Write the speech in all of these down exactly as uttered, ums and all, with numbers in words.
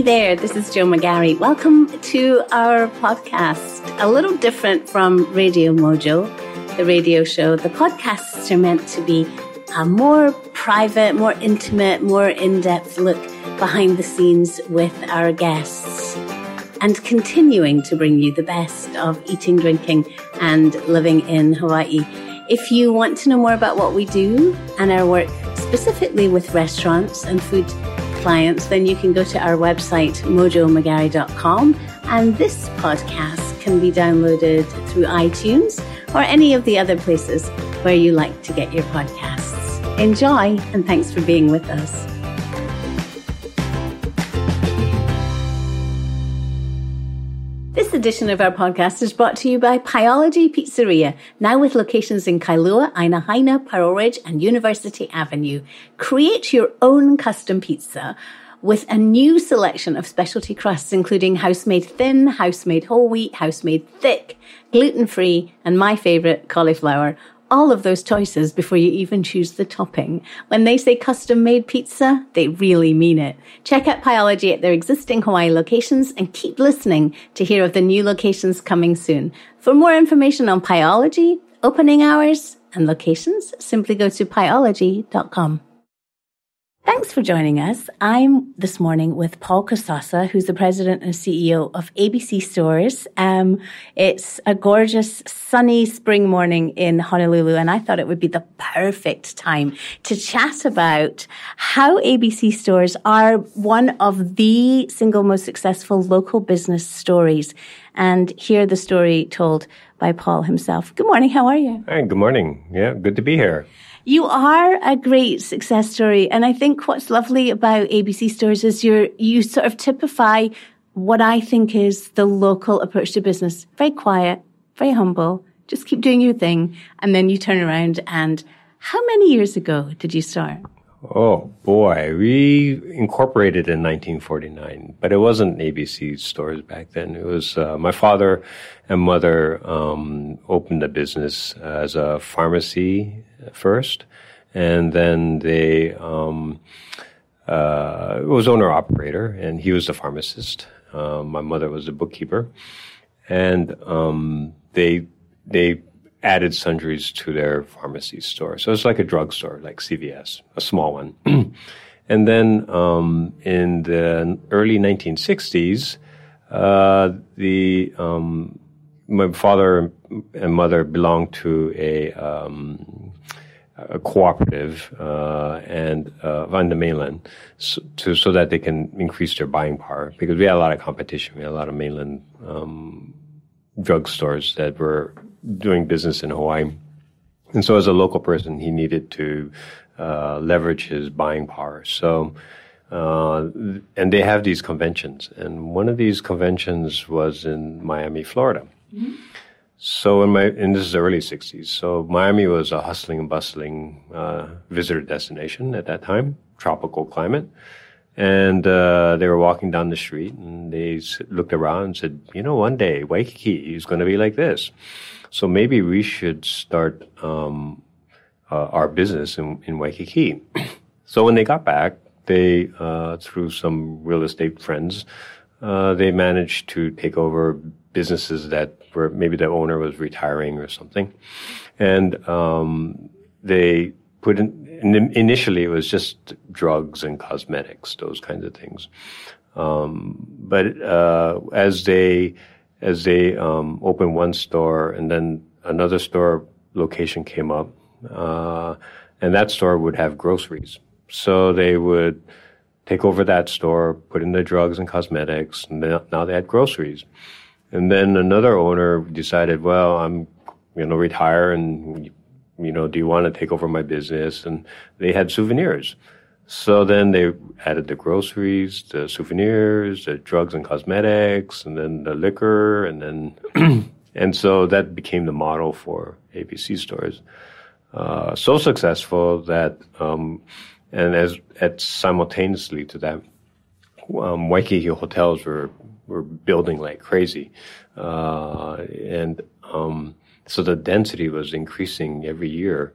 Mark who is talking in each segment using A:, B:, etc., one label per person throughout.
A: there, this is Jo McGarry. Welcome to our podcast. A little different from Radio Mojo, the radio show. The podcasts are meant to be a more private, more intimate, more in-depth look behind the scenes with our guests and continuing to bring you the best of eating, drinking, and living in Hawaii. If you want to know more about what we do and our work specifically with restaurants and food clients, then you can go to our website, mojo mcgarry dot com. And this podcast can be downloaded through iTunes or any of the other places where you like to get your podcasts. Enjoy, and thanks for being with us. This edition of our podcast is brought to you by Pieology Pizzeria, now with locations in Kailua, Aina Haina, Pearl Ridge, and University Avenue. Create your own custom pizza with a new selection of specialty crusts, including house-made thin, house-made whole wheat, house-made thick, gluten-free, and my favorite, cauliflower. All of those choices before you even choose the topping. When they say custom-made pizza, they really mean it. Check out Pieology at their existing Hawaii locations and keep listening to hear of the new locations coming soon. For more information on Pieology, opening hours, and locations, simply go to pieology dot com. Thanks for joining us. I'm this morning with Paul Kasasa, who's the president and C E O of A B C Stores. Um, it's a gorgeous, sunny spring morning in Honolulu, and I thought it would be the perfect time to chat about how A B C Stores are one of the single most successful local business stories, and hear the story told by Paul himself. Good morning. How are you?
B: Hi, good morning. Yeah, good to be here.
A: You are a great success story. And I think what's lovely about A B C Stores is you're, you sort of typify what I think is the local approach to business. Very quiet, very humble. Just keep doing your thing. And then you turn around. And how many years ago did you start?
B: Oh, boy. We incorporated in nineteen forty-nine, but it wasn't A B C Stores back then. It was uh, my father and mother um, opened a business as a pharmacy first, and then they um, uh, it was owner-operator, and he was the pharmacist. Uh, my mother was the bookkeeper, and um, they they added sundries to their pharmacy store. So it's like a drugstore, like C V S, a small one. And then um, in the early nineteen sixties, uh, the um, my father and mother belonged to a, um, a cooperative uh, and uh, on the mainland, so, to, so that they can increase their buying power, because we had a lot of competition. We had a lot of mainland um, drugstores that were doing business in Hawaii. And so as a local person, he needed to uh, leverage his buying power. So, uh, and they have these conventions. And one of these conventions was in Miami, Florida. Mm-hmm. So in my, and this is the early sixties. So Miami was a hustling and bustling uh, visitor destination at that time, tropical climate. And uh, they were walking down the street, and they looked around and said, you know, one day Waikiki is going to be like this. So maybe we should start um, uh, our business in, in Waikiki. So when they got back, they, uh, through some real estate friends, uh, they managed to take over businesses that were, maybe the owner was retiring or something. And um, they put in, initially it was just drugs and cosmetics, those kinds of things. Um, but uh, as they as they um, opened one store, and then another store location came up, uh, and that store would have groceries. So they would take over that store, put in the drugs and cosmetics, and now they had groceries. And then another owner decided, well, I'm going to retire, and you know, do you want to take over my business? And they had souvenirs. So then they added the groceries, the souvenirs, the drugs and cosmetics, and then the liquor, and then, and so that became the model for A B C Stores. Uh, so successful that, um, and as, at simultaneously to that, um, Waikiki hotels were, were building like crazy. Uh, and, um, so the density was increasing every year.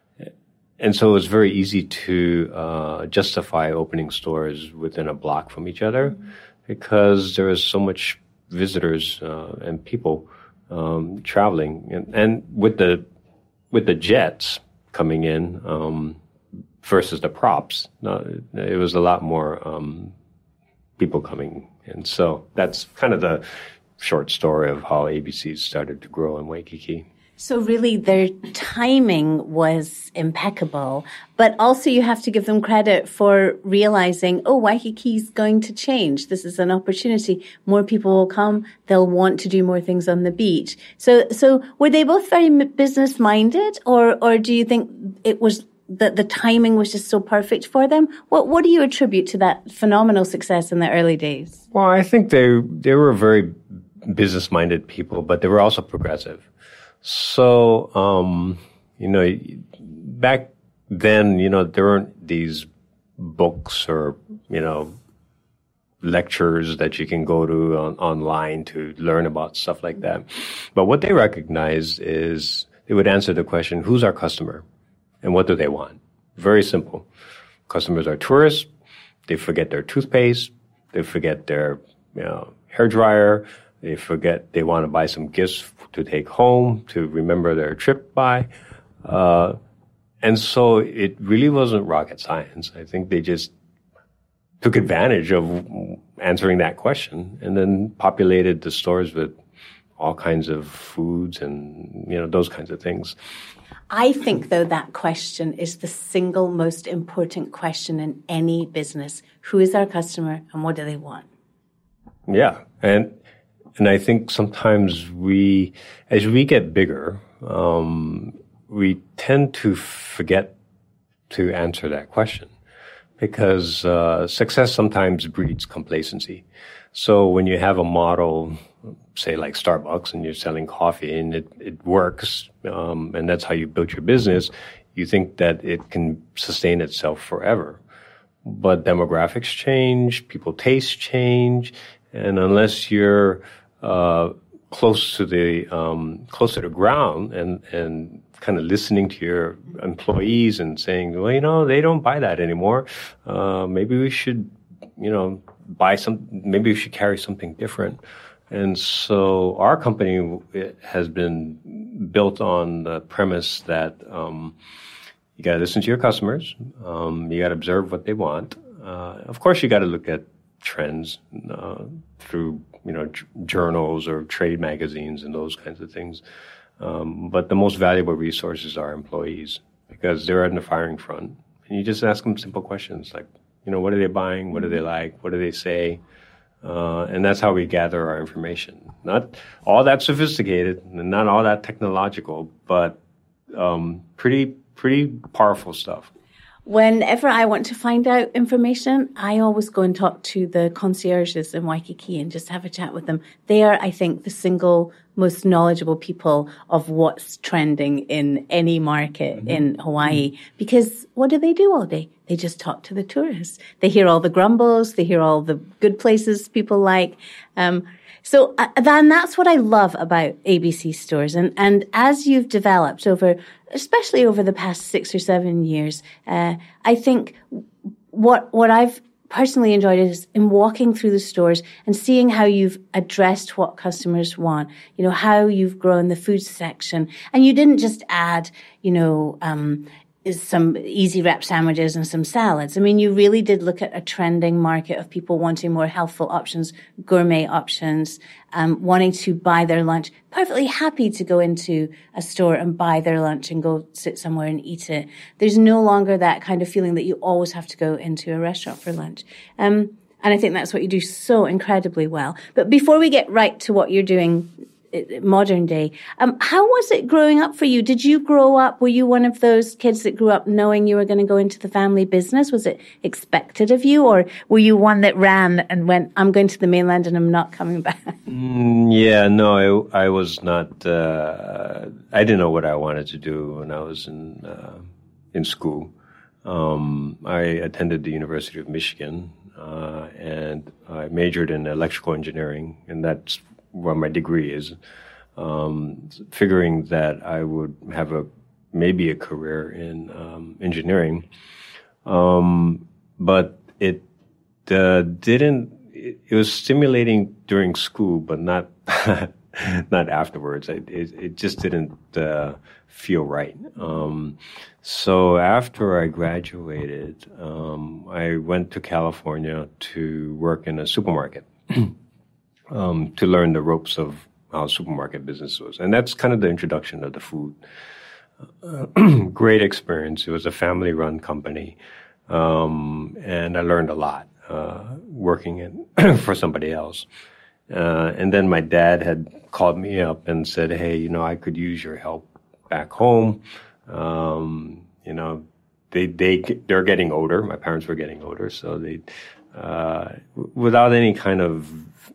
B: And so it was very easy to uh, justify opening stores within a block from each other. because there was so much visitors uh, and people um, traveling, and, and with the with the jets coming in um, versus the props, uh, it was a lot more um, people coming in. So that's kind of the short story of how A B C started to grow in Waikiki.
A: So really their timing was impeccable, but also you have to give them credit for realizing, oh, Waikiki's going to change. This is an opportunity. More people will come. They'll want to do more things on the beach. So, so were they both very business minded, or, or do you think it was that the timing was just so perfect for them? What, what do you attribute to that phenomenal success in the early days?
B: Well, I think they, they were very business minded people, but they were also progressive. So, um, you know, back then, you know, there weren't these books or, you know, lectures that you can go to on, online to learn about stuff like that. But what they recognized is they would answer the question, who's our customer and what do they want? Very simple. Customers are tourists. They forget their toothpaste. They forget their, you know, hair dryer. They forget they want to buy some gifts to take home to remember their trip by. Uh, and so it really wasn't rocket science. I think they just took advantage of answering that question and then populated the stores with all kinds of foods and, you know, those kinds of things.
A: I think, though, that question is the single most important question in any business. Who is our customer and what do they want?
B: Yeah. And And I think sometimes we, as we get bigger, um, we tend to forget to answer that question because uh, success sometimes breeds complacency. So when you have a model, say like Starbucks, and you're selling coffee and it, it works, um, and that's how you build your business, you think that it can sustain itself forever. But demographics change, people tastes change, and unless you're Uh, close to the um, close to the ground and and kind of listening to your employees and saying, well, you know, they don't buy that anymore. Uh, maybe we should, you know, buy some. Maybe we should carry something different. And so our company has been built on the premise that um, you got to listen to your customers. Um, you got to observe what they want. Uh, of course, you got to look at trends uh, through, you know, j- journals or trade magazines and those kinds of things. Um, but the most valuable resources are employees because they're in the firing front. And you just ask them simple questions like, you know, what are they buying? What do they like? What do they say? Uh, and that's how we gather our information. Not all that sophisticated and not all that technological, but um, pretty, pretty powerful stuff.
A: Whenever I want to find out information, I always go and talk to the concierges in Waikiki and just have a chat with them. They are, I think, the single most knowledgeable people of what's trending in any market mm-hmm. in Hawaii. Mm-hmm. Because what do they do all day? They just talk to the tourists. They hear all the grumbles. They hear all the good places people like. Um, So uh, then that's what I love about A B C stores. And, and as you've developed over, especially over the past six or seven years, uh, I think what, what I've personally enjoyed is in walking through the stores and seeing how you've addressed what customers want, you know, how you've grown the food section. And you didn't just add, you know, um, is some easy wrap sandwiches and some salads. I mean, you really did look at a trending market of people wanting more healthful options, gourmet options, um, wanting to buy their lunch, perfectly happy to go into a store and buy their lunch and go sit somewhere and eat it. There's no longer that kind of feeling that you always have to go into a restaurant for lunch. Um, and I think that's what you do so incredibly well. But before we get right to what you're doing modern day, um, how was it growing up for you? Did you grow up, were you one of those kids that grew up knowing you were going to go into the family business? Was it expected of you, or were you one that ran and went, I'm going to the mainland and I'm not coming back?
B: Mm, yeah, no, I, I was not, uh, I didn't know what I wanted to do when I was in, uh, in school. Um, I attended the University of Michigan, uh, and I majored in electrical engineering, and that's where my degree is, um, figuring that I would have a maybe a career in um, engineering, um, but it uh, didn't. it, it was stimulating during school, but not not afterwards. It, it, it just didn't uh, feel right. Um, so after I graduated, um, I went to California to work in a supermarket um, to learn the ropes of how supermarket business was. And that's kind of the introduction of the food. Uh, great experience. It was a family-run company, um, and I learned a lot uh, working in for somebody else. Uh, and then my dad had called me up and said, hey, you know, I could use your help back home. Um, you know, they, they, they're getting older. My parents were getting older. So they, uh, without any kind of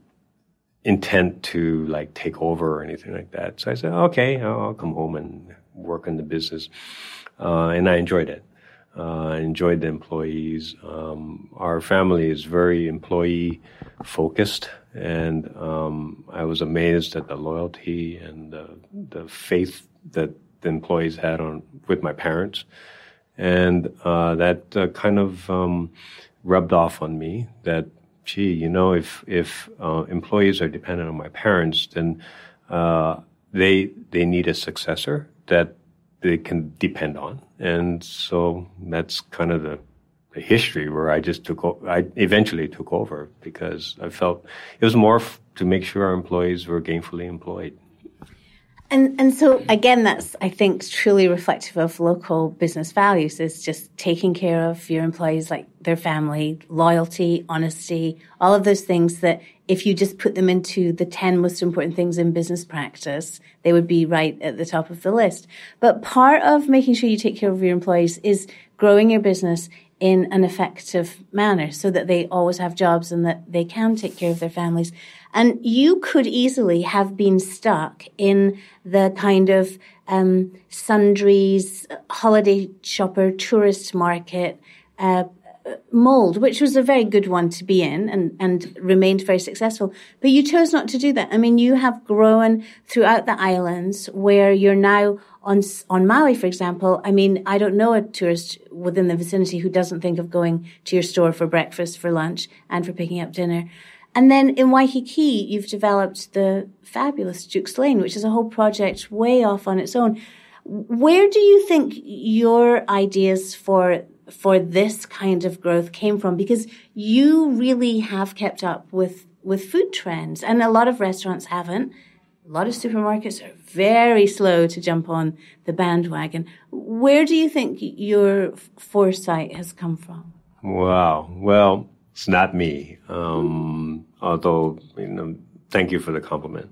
B: intent to like take over or anything like that. So I said, okay, I'll, I'll come home and work in the business. Uh, and I enjoyed it. Uh, I enjoyed the employees. Um, our family is very employee focused. And um, I was amazed at the loyalty and the, the faith that the employees had on with my parents, and uh, that uh, kind of um, rubbed off on me. That, gee, you know, if if uh, employees are dependent on my parents, then uh, they they need a successor that they can depend on, and so that's kind of the. The history where I just took, o- I eventually took over because I felt it was more f- to make sure our employees were gainfully employed.
A: And and so again, that's I think truly reflective of local business values. Is just taking care of your employees like their family, loyalty, honesty, all of those things that if you just put them into the ten most important things in business practice, they would be right at the top of the list. But part of making sure you take care of your employees is growing your business in an effective manner so that they always have jobs and that they can take care of their families. And you could easily have been stuck in the kind of um, sundries, holiday shopper, tourist market uh, mold, which was a very good one to be in and, and remained very successful. But you chose not to do that. I mean, you have grown throughout the islands where you're now on on Maui, for example. I mean, I don't know a tourist within the vicinity who doesn't think of going to your store for breakfast, for lunch, and for picking up dinner. And then in Waikiki, you've developed the fabulous Duke's Lane, which is a whole project way off on its own. Where do you think your ideas for for this kind of growth came from? Because you really have kept up with, with food trends, and a lot of restaurants haven't. A lot of supermarkets are very slow to jump on the bandwagon. Where do you think your foresight has come from?
B: Wow. Well, it's not me. Um, although, you know, thank you for the compliment.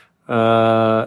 B: Uh,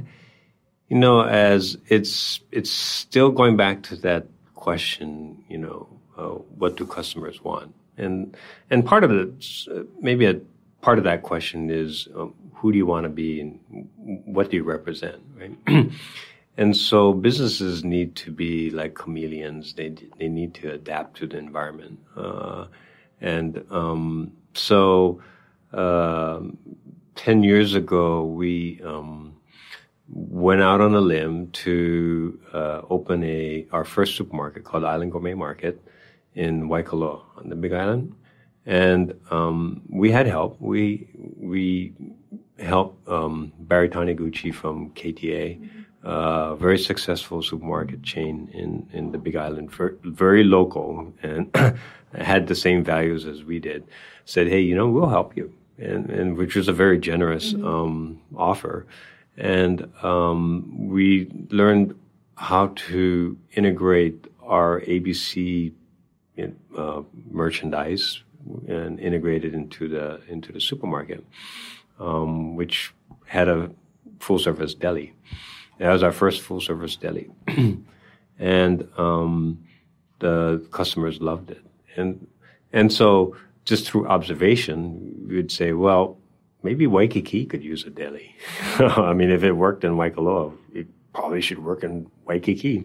B: you know, as it's, it's still going back to that question, you know, uh, what do customers want? And, and part of it, uh, maybe a part of that question is, um, who do you want to be and what do you represent, right? And so businesses need to be like chameleons. They they need to adapt to the environment. Uh, and um, so uh, ten years ago, we um, went out on a limb to uh, open a our first supermarket called Island Gourmet Market in Waikoloa on the Big Island. And um, we had help. We we helped um, Barry Taniguchi from K T A, a uh, very successful supermarket chain in, in the Big Island, for, very local, and had the same values as we did. Said, hey, you know, we'll help you, and, and which was a very generous mm-hmm. um, offer. And um, we learned how to integrate our A B C uh, merchandise and integrate it into the into the supermarket, um, which had a full service deli. That was our first full service deli, and um, the customers loved it. And and so just through observation, we would say, well, maybe Waikiki could use a deli. I mean, if it worked in Waikoloa, it probably should work in Waikiki.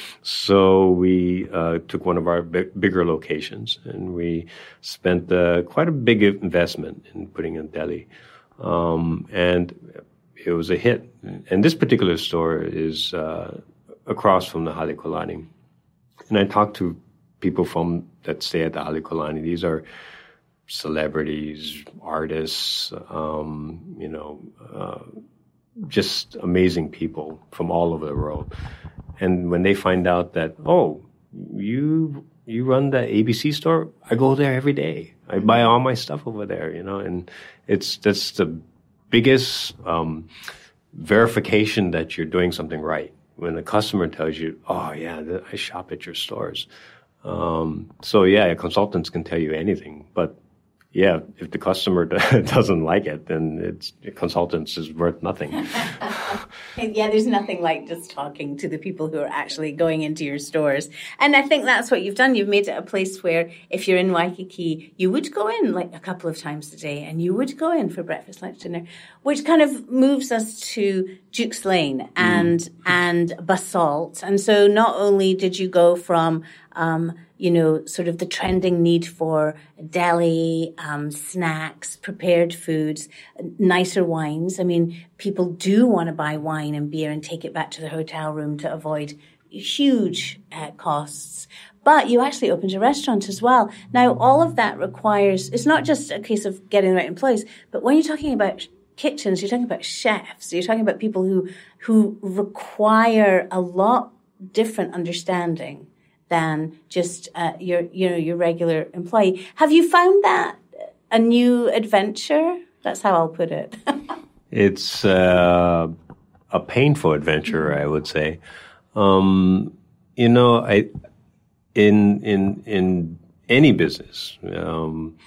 B: So we uh, took one of our big, bigger locations, and we spent uh, quite a big investment in putting in a deli. Um, and it was a hit. And this particular store is uh, across from the Halekulani. And I talked to people from that stay at the Halekulani. These are celebrities, artists, um, you know, uh, just amazing people from all over the world. And when they find out that, oh, you you run the A B C store, I go there every day. I buy all my stuff over there, you know, and it's that's the biggest um, verification that you're doing something right. When the customer tells you, oh, yeah, I shop at your stores. Um, so, yeah, consultants can tell you anything, but yeah, if the customer doesn't like it, then it's consultants is worth nothing.
A: Yeah, there's nothing like just talking to the people who are actually going into your stores. And I think that's what you've done. You've made it a place where if you're in Waikiki, you would go in like a couple of times a day and you would go in for breakfast, lunch, dinner, which kind of moves us to Duke's Lane and, mm. and Basalt. And so not only did you go from, um, you know, sort of the trending need for deli, um, snacks, prepared foods, nicer wines. I mean, people do want to buy wine and beer and take it back to the hotel room to avoid huge uh, costs. But you actually opened a restaurant as well. Now, all of that requires, it's not just a case of getting the right employees, but when you're talking about kitchens, you're talking about chefs, you're talking about people who, who require a lot different understanding than just uh, your, you know, your regular employee. Have you found that a new adventure? That's how I'll put it.
B: It's uh, a painful adventure, I would say. Um, you know, I in in in any business, um,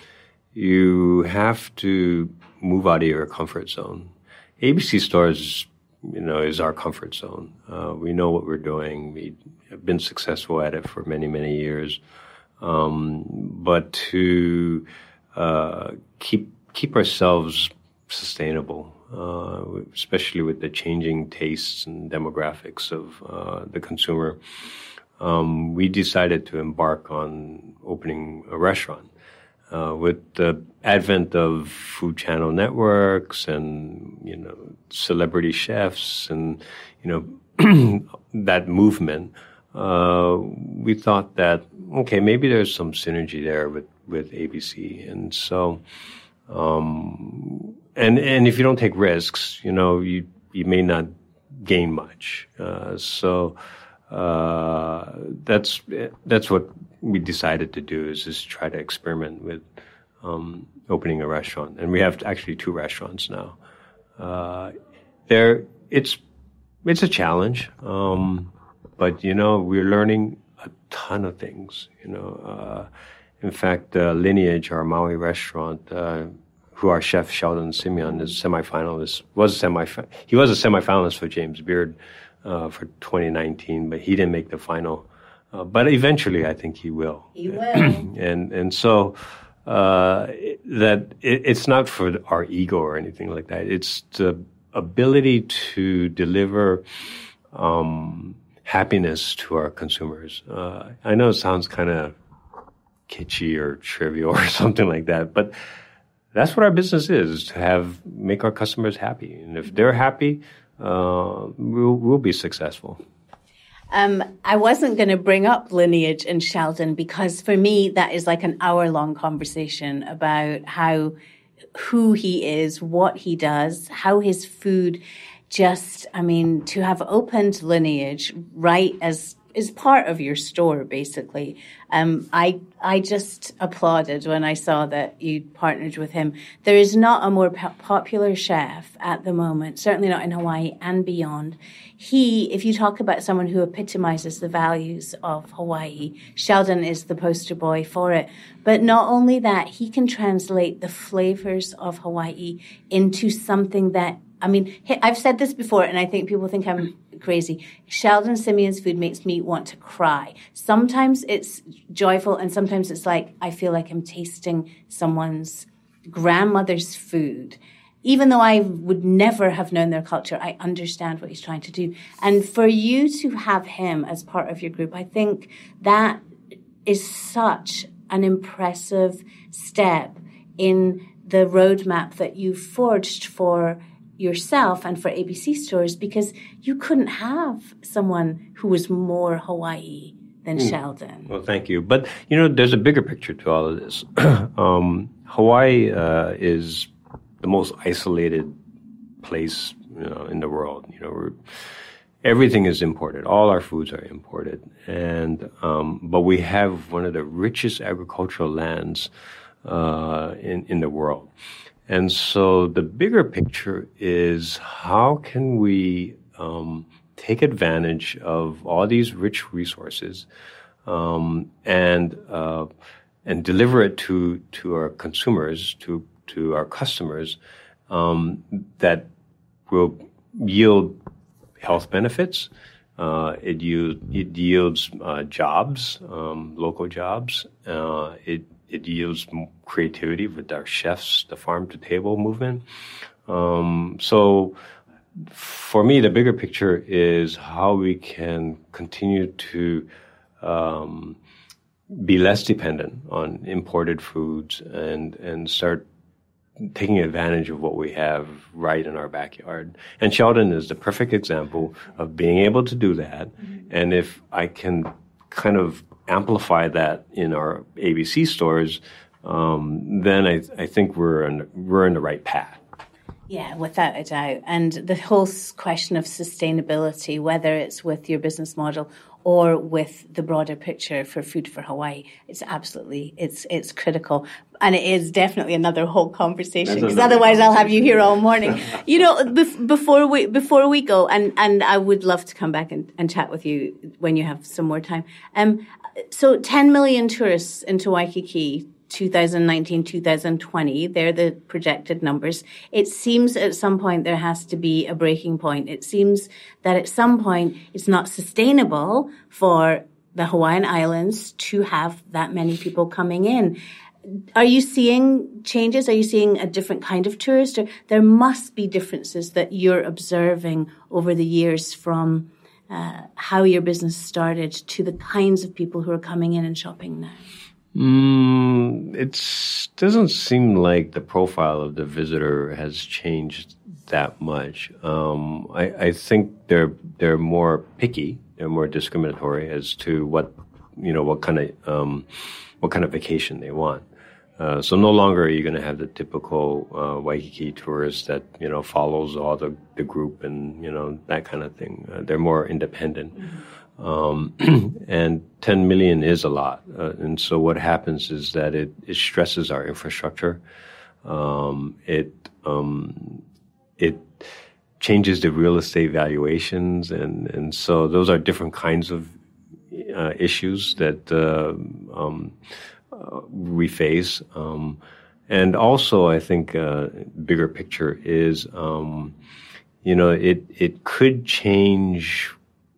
B: you have to move out of your comfort zone. A B C Stores, you know, is our comfort zone. Uh, we know what we're doing. We have been successful at it for many, many years. Um, but to uh, keep keep ourselves sustainable, uh, especially with the changing tastes and demographics of uh, the consumer, um, we decided to embark on opening a restaurant. Uh, with the advent of food channel networks and, you know, celebrity chefs and, you know, that movement, uh, we thought that, okay, maybe there's some synergy there with, with A B C. And so, um, and, and if you don't take risks, you know, you, you may not gain much. Uh, so, uh, that's, that's what we decided to do, is just try to experiment with um, opening a restaurant. And we have actually two restaurants now. Uh, there, it's it's a challenge, um, but, you know, we're learning a ton of things, you know. Uh, in fact, uh, Lineage, our Maui restaurant, uh, who our chef Sheldon Simeon is semifinalist, was a semi he was a semifinalist for James Beard uh, for twenty nineteen, but he didn't make the final. Uh, but eventually, I think he will.
A: He will.
B: and and so uh, that it, it's not for our ego or anything like that. It's the ability to deliver um, happiness to our consumers. Uh, I know it sounds kind of kitschy or trivial or something like that, but that's what our business is: to have make our customers happy. And if they're happy, uh, we'll we'll be successful.
A: Um, I wasn't going to bring up Lineage and Sheldon because for me that is like an hour-long conversation about how, who he is, what he does, how his food just, I mean, to have opened Lineage right as is part of your store, basically. Um, I I just applauded when I saw that you partnered with him. There is not a more po- popular chef at the moment, certainly not in Hawaii and beyond. He, if you talk about someone who epitomizes the values of Hawaii, Sheldon is the poster boy for it. But not only that, he can translate the flavors of Hawaii into something that, I mean, I've said this before, and I think people think I'm crazy. Sheldon Simeon's food makes me want to cry. Sometimes it's joyful, and sometimes it's like I feel like I'm tasting someone's grandmother's food. Even though I would never have known their culture, I understand what he's trying to do. And for you to have him as part of your group, I think that is such an impressive step in the roadmap that you forged for yourself and for A B C Stores, because you couldn't have someone who was more Hawaii than mm. Sheldon.
B: Well, thank you. But, you know, there's a bigger picture to all of this. um, Hawaii uh, is the most isolated place, you know, in the world. You know, we're, everything is imported. All our foods are imported, and um, but we have one of the richest agricultural lands uh, in in the world. And so the bigger picture is how can we um, take advantage of all these rich resources um, and uh, and deliver it to to our consumers, to to our customers, um, that will yield health benefits. Uh, it, yield, it yields uh, jobs, um, local jobs. Uh, it it yields creativity with our chefs, the farm to table movement. Um, so, for me, the bigger picture is how we can continue to um, be less dependent on imported foods and and start taking advantage of what we have right in our backyard. And Sheldon is the perfect example of being able to do that. Mm-hmm. And if I can kind of amplify that in our A B C stores, um, then I, I think we're in, we're in the right path.
A: Yeah, without a doubt. And the whole question of sustainability, whether it's with your business model or with the broader picture for Food for Hawaii, it's absolutely, it's it's critical. And it is definitely another whole conversation, because otherwise I'll have you here all morning. You know, bef- before we before we go, and, and I would love to come back and, and chat with you when you have some more time. Um, so ten million tourists into Waikiki, twenty nineteen, twenty twenty, they're the projected numbers. It seems at some point there has to be a breaking point. It seems that at some point it's not sustainable for the Hawaiian Islands to have that many people coming in. Are you seeing changes? Are you seeing a different kind of tourist? Or there must be differences that you're observing over the years from uh, how your business started to the kinds of people who are coming in and shopping now.
B: Mm, it doesn't seem like the profile of the visitor has changed that much. Um, I, I think they're they're more picky. They're more discriminatory as to what you know what kind of um, what kind of vacation they want. Uh, so no longer are you going to have the typical uh, Waikiki tourist that you know follows all the, the group and you know that kind of thing. Uh, they're more independent. Mm-hmm. Um, and ten million is a lot. Uh, and so what happens is that it, it stresses our infrastructure. Um, it, um, it changes the real estate valuations. And, and so those are different kinds of, uh, issues that, uh, um, uh, we face. Um, and also I think, uh, bigger picture is, um, you know, it, it could change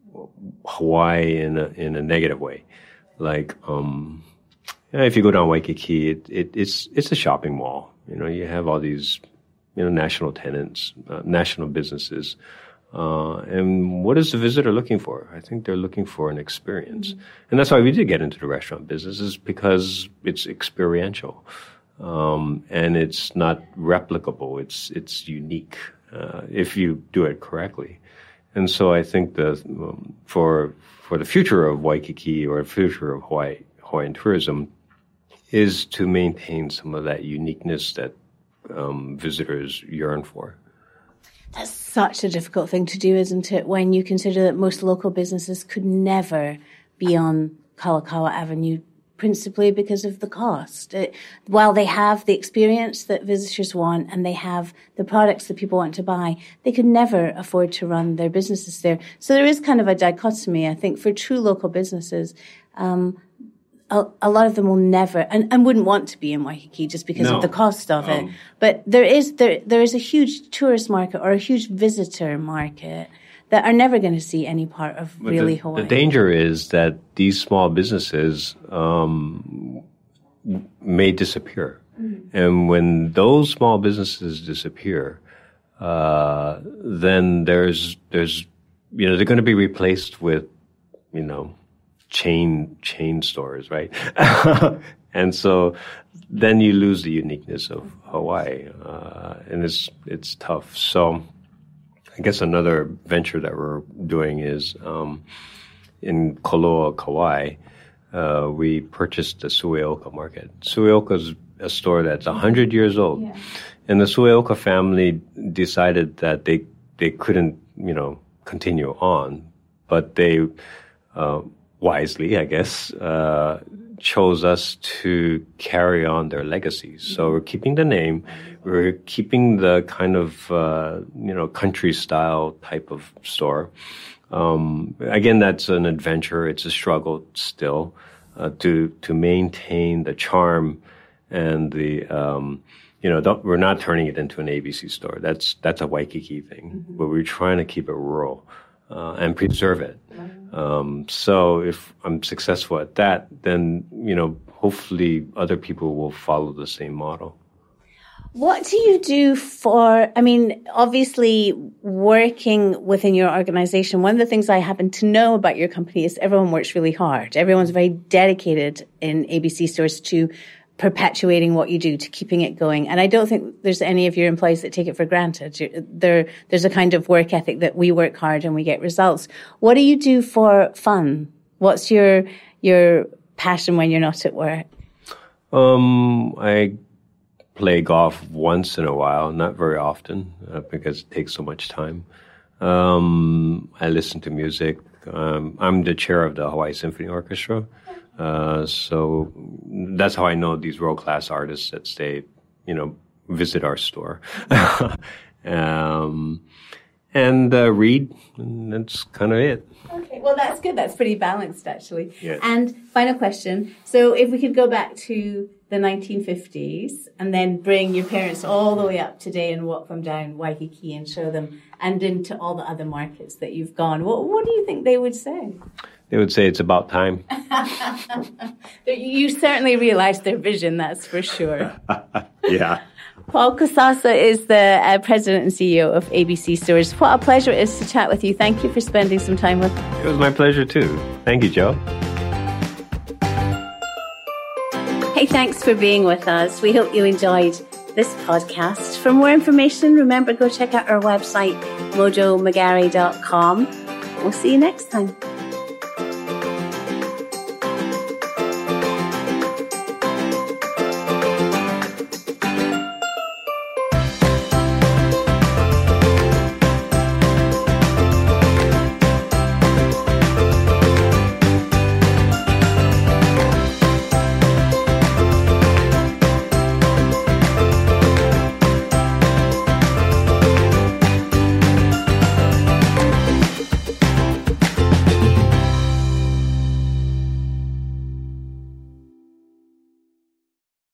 B: Hawaii in a in a negative way, like um, if you go down Waikiki, it, it, it's it's a shopping mall. You know, you have all these you know national tenants, uh, national businesses, uh, and what is the visitor looking for? I think they're looking for an experience, mm-hmm. and that's why we did get into the restaurant business, is because it's experiential, um, and it's not replicable. It's it's unique uh, if you do it correctly. And so I think the um, for for the future of Waikiki or the future of Hawaii, Hawaiian tourism is to maintain some of that uniqueness that um, visitors yearn for.
A: That's such a difficult thing to do, isn't it, when you consider that most local businesses could never be on Kalakaua Avenue, principally because of the cost. It, while they have the experience that visitors want and they have the products that people want to buy, they could never afford to run their businesses there. So there is kind of a dichotomy, I think, for true local businesses. Um, a, a lot of them will never, and, and wouldn't want to be in Waikiki just because no. of the cost of um, it. But there is, there, there is a huge tourist market or a huge visitor market that are never going to see any part of but really
B: the,
A: Hawaii.
B: The danger is that these small businesses um, may disappear. Mm-hmm. And when those small businesses disappear, uh, then there's, there's, you know, they're going to be replaced with, you know, chain, chain stores, right? And so then you lose the uniqueness of Hawaii. Uh, and it's, it's tough. So, I guess another venture that we're doing is um, in Koloa, Kauai, uh, we purchased the Sueoka market. Sueoka a store that's one hundred years old.
A: Yeah.
B: And the Sueoka family decided that they they couldn't, you know, continue on, but they uh, wisely, I guess, uh, chose us to carry on their legacies. So we're keeping the name, we're keeping the kind of uh, you know country style type of store. Um, again, that's an adventure. It's a struggle still uh, to to maintain the charm and the um, you know don't, we're not turning it into an A B C store. That's that's a Waikiki thing, mm-hmm. but we're trying to keep it rural uh, and preserve it. Mm-hmm. Um, so if I'm successful at that, then you know hopefully other people will follow the same model.
A: What do you do for, I mean, obviously working within your organization, one of the things I happen to know about your company is everyone works really hard. Everyone's very dedicated in A B C stores to perpetuating what you do, to keeping it going. And I don't think there's any of your employees that take it for granted. There, there's a kind of work ethic that we work hard and we get results. What do you do for fun? What's your, your passion when you're not at work?
B: Um, I play golf once in a while, not very often, uh, because it takes so much time. Um, I listen to music. Um, I'm the chair of the Hawaii Symphony Orchestra. Uh, so that's how I know these world-class artists that stay, you know, visit our store. um, and uh, read, and that's kind of it.
A: Okay, well, that's good. That's pretty balanced, actually.
B: Yes.
A: And final question. So if we could go back to the nineteen fifties and then bring your parents all the way up today and walk them down Waikiki and show them and into all the other markets that you've gone, what, what do you think they would say?
B: They would say it's about time.
A: You certainly realized their vision, that's for sure.
B: Yeah.
A: Paul Kosasa is the uh, president and C E O of A B C Stores. What a pleasure it is to chat with you. Thank you for spending some time with us.
B: It was my pleasure too. Thank you, Joe.
A: Hey, thanks for being with us. We hope you enjoyed this podcast. For more information, remember, go check out our website, mojo magari dot com. We'll see you next time.